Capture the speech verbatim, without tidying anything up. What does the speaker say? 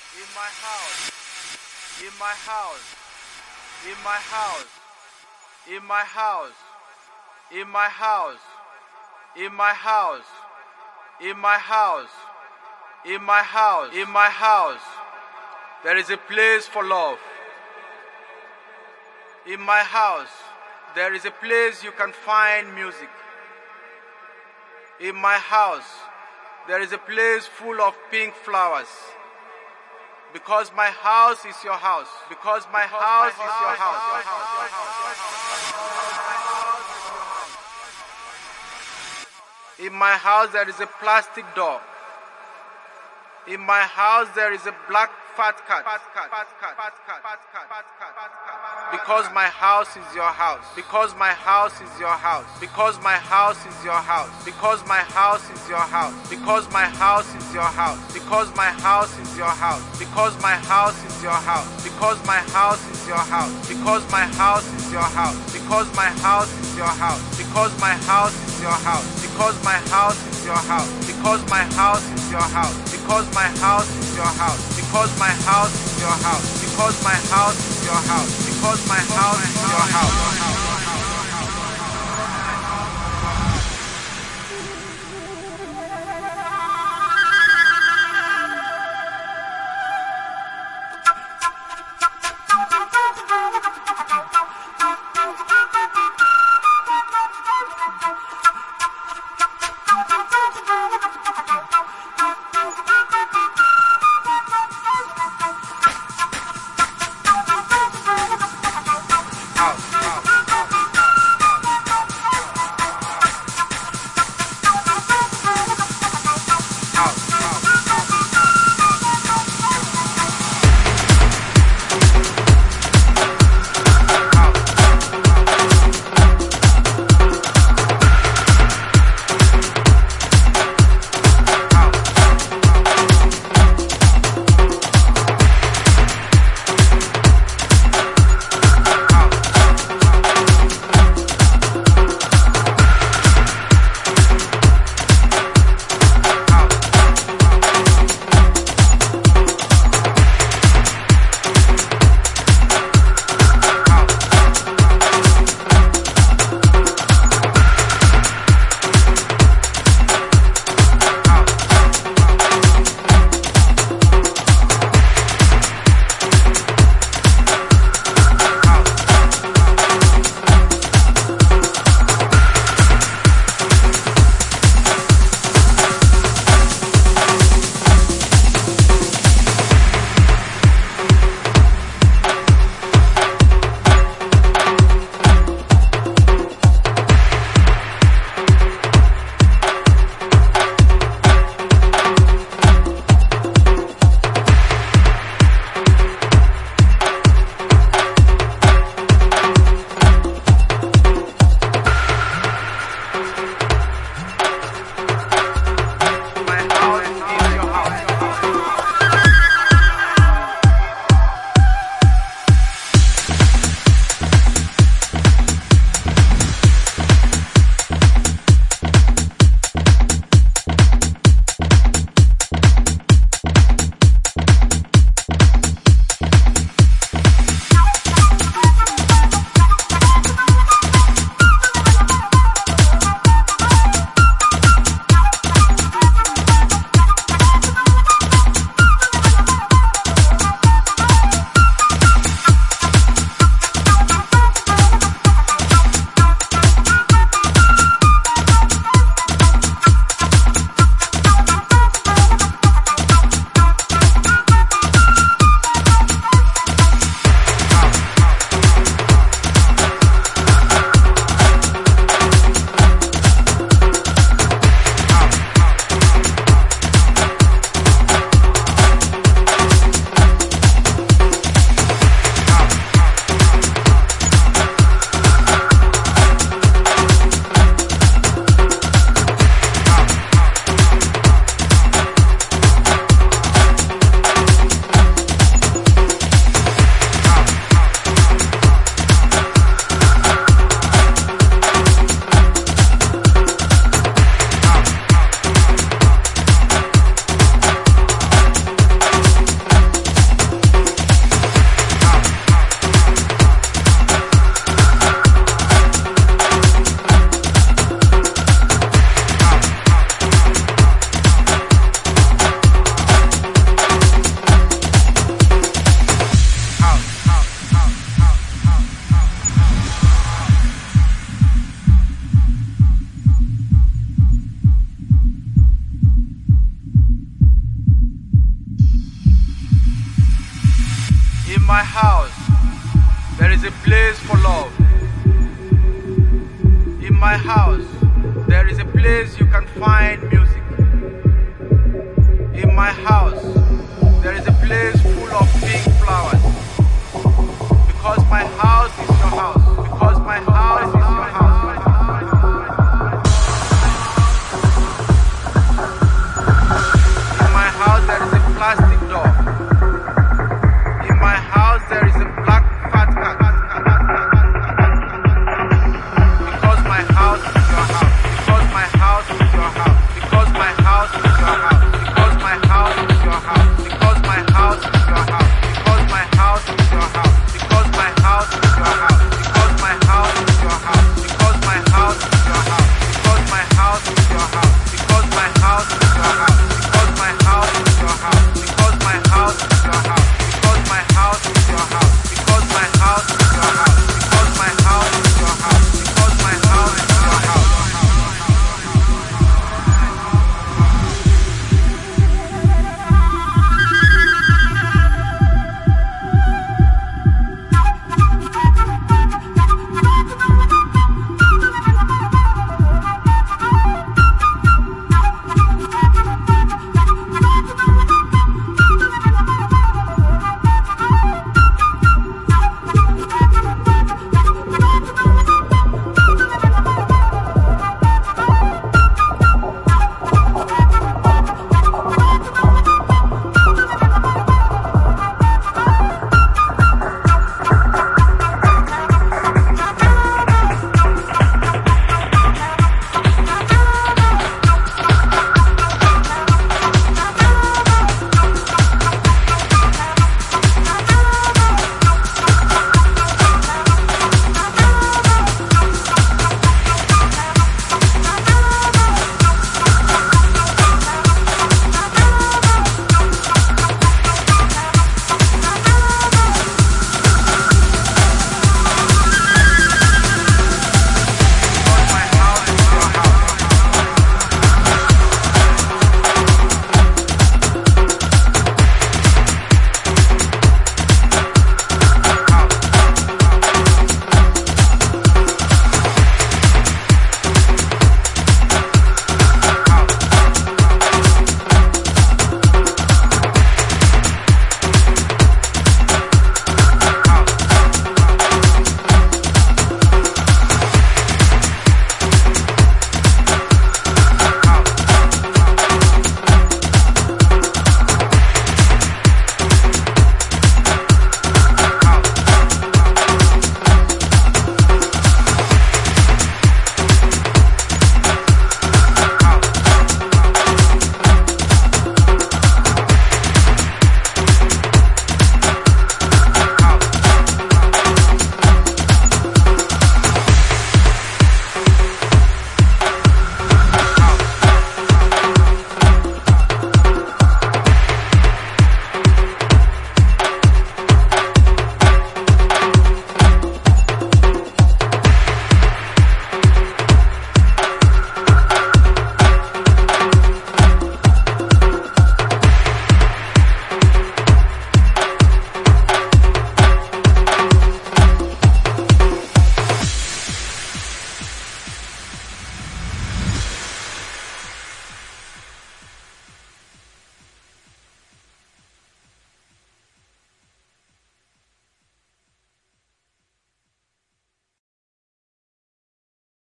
in my house, in my house, in my house, in my house, in my house, in my house, in my house, in my house, in my house, there is a place for love. In my house, there is a place you can find music. In my house, there is a place full of pink flowers. Because my house is your house. Because my house is your house. In my house, there is a plastic dog. In my house, there is a black fat cat. Because my house is your house. Because my house is your house. Because my house is your house. Because my house is your house. Because my house is your house. Because my house is your house. Because my house is your house. Because my house is your house. Because my house is your house. Because my house is your house. Because my house is your house. Because my house is your house. Because my house is your house. Because my house is your house. Because my house is your house. Because my house is your house. Because my house is your house. House, house, house. my house, there is a place for love. In my house, there is a place you can find music. In my house,